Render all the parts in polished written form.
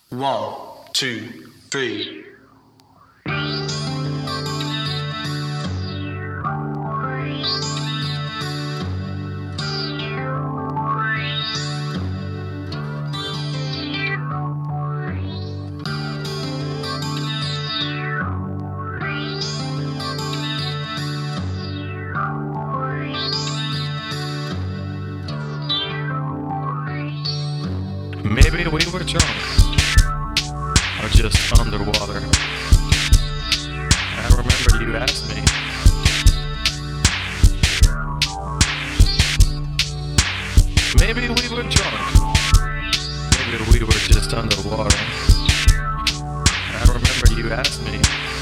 One, two, three. Maybe we were drunk, or just underwater. I remember you asked me. Maybe we were drunk, maybe we were just underwater. I remember you asked me.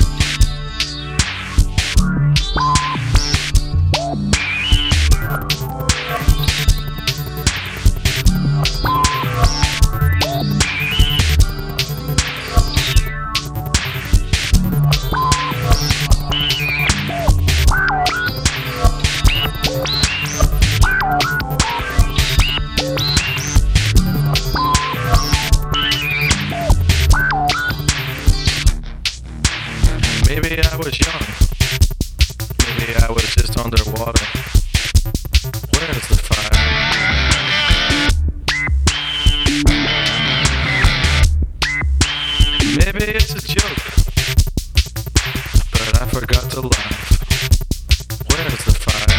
Maybe I was young. Maybe I was just underwater. Where's the fire? Maybe it's a joke, but I forgot to laugh. Where's the fire?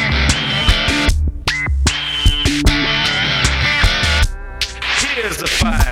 Here's the fire.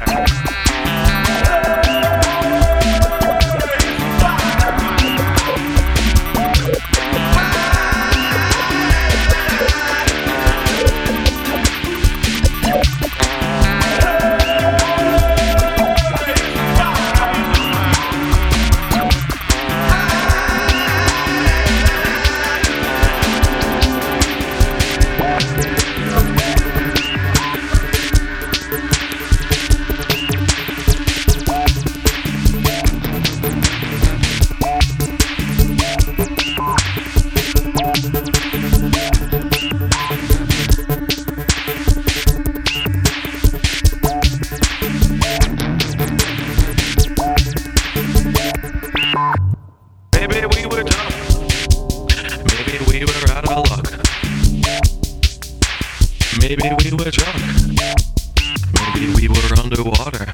Maybe we were dumb. Maybe we were out of luck. Maybe we were drunk. Maybe we were underwater.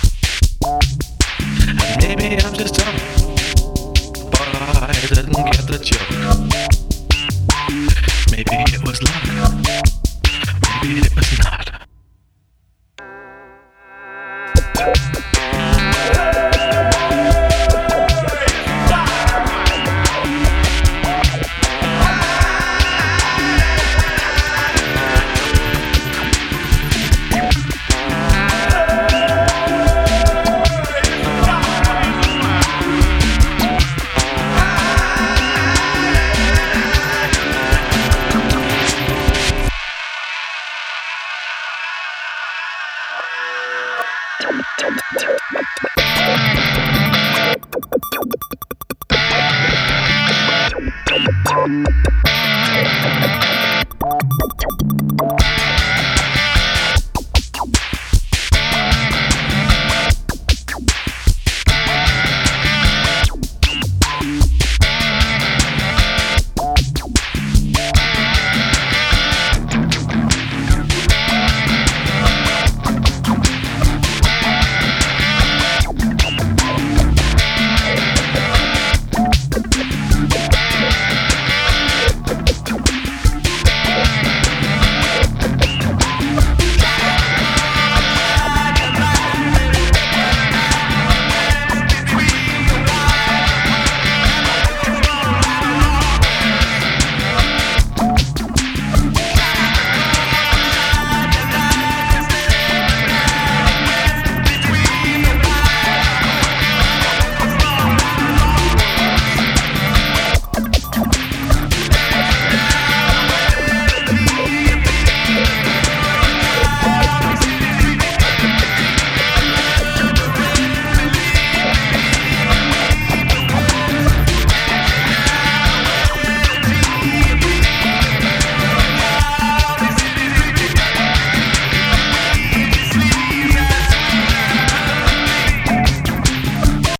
And maybe I'm just dumb, but I didn't get the joke. Maybe it was luck. Maybe it was not. Dum, dum, dum.